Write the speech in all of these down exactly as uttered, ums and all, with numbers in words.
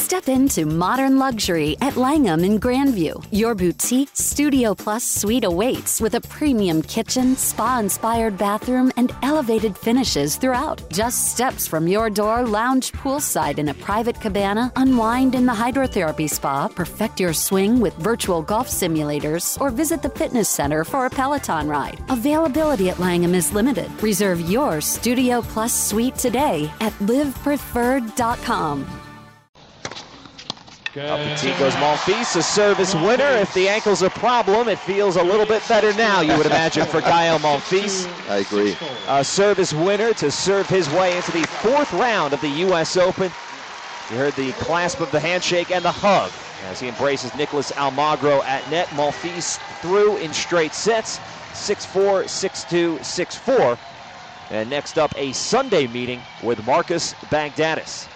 Step into modern luxury at Langham in Grandview. Your boutique Studio Plus suite awaits with a premium kitchen, spa-inspired bathroom, and elevated finishes throughout. Just steps from your door, lounge poolside in a private cabana, unwind in the hydrotherapy spa, perfect your swing with virtual golf simulators, or visit the fitness center for a Peloton ride. Availability at Langham is limited. Reserve your Studio Plus suite today at live preferred dot com. Up the tee goes Monfils, a service winner. If the ankle's a problem, it feels a little bit better now, you would imagine, for Gael Monfils. I agree. A service winner to serve his way into the fourth round of the U S Open. You heard the clasp of the handshake and the hug as he embraces Nicholas Almagro at net. Monfils through in straight sets, six four, six two, six four. And next up, a Sunday meeting with Marcus Baghdatis.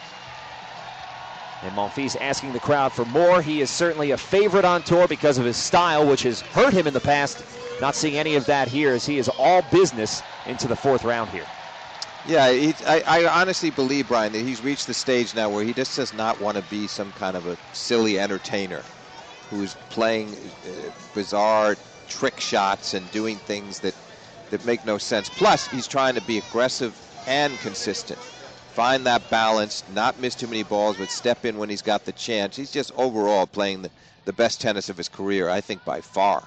And Monfils asking the crowd for more. He is certainly a favorite on tour because of his style, which has hurt him in the past. Not seeing any of that here as he is all business into the fourth round here. Yeah, he, I, I honestly believe, Brian, that he's reached the stage now where he just does not want to be some kind of a silly entertainer who's playing uh, bizarre trick shots and doing things that, that make no sense. Plus, he's trying to be aggressive and consistent. Find that balance, not miss too many balls, but step in when he's got the chance. He's just overall playing the, the best tennis of his career, I think, by far.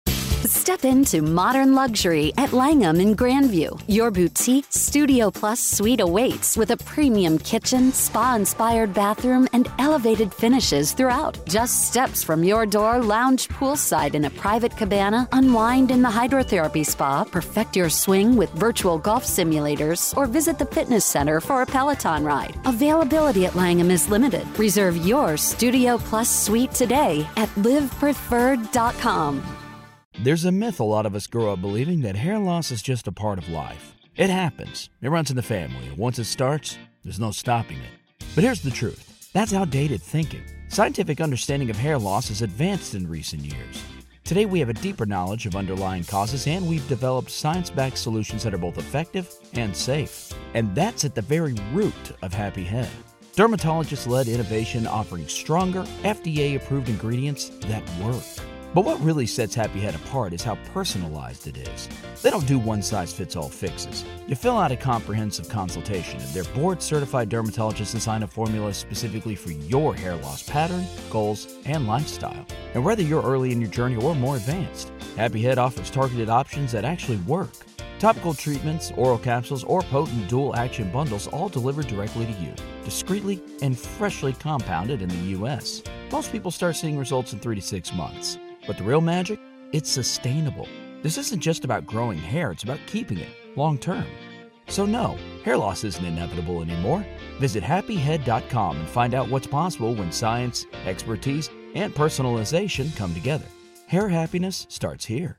Step into modern luxury at Langham in Grandview. Your boutique Studio Plus suite awaits with a premium kitchen, spa-inspired bathroom, and elevated finishes throughout. Just steps from your door, lounge poolside in a private cabana, unwind in the hydrotherapy spa, perfect your swing with virtual golf simulators, or visit the fitness center for a Peloton ride. Availability at Langham is limited. Reserve your Studio Plus suite today at live preferred dot com. There's a myth a lot of us grow up believing that hair loss is just a part of life. It happens. It runs in the family, and once it starts, there's no stopping it. But here's the truth. That's outdated thinking. Scientific understanding of hair loss has advanced in recent years. Today we have a deeper knowledge of underlying causes, and we've developed science-backed solutions that are both effective and safe. And that's at the very root of Happy Head. Dermatologist-led innovation offering stronger, F D A-approved ingredients that work. But what really sets Happy Head apart is how personalized it is. They don't do one-size-fits-all fixes. You fill out a comprehensive consultation, and their board-certified dermatologists design a formula specifically for your hair loss pattern, goals, and lifestyle. And whether you're early in your journey or more advanced, Happy Head offers targeted options that actually work. Topical treatments, oral capsules, or potent dual-action bundles all delivered directly to you, discreetly and freshly compounded in the U S. Most people start seeing results in three to six months. But the real magic? It's sustainable. This isn't just about growing hair, it's about keeping it long term. So no, hair loss isn't inevitable anymore. Visit happy head dot com and find out what's possible when science, expertise, and personalization come together. Hair happiness starts here.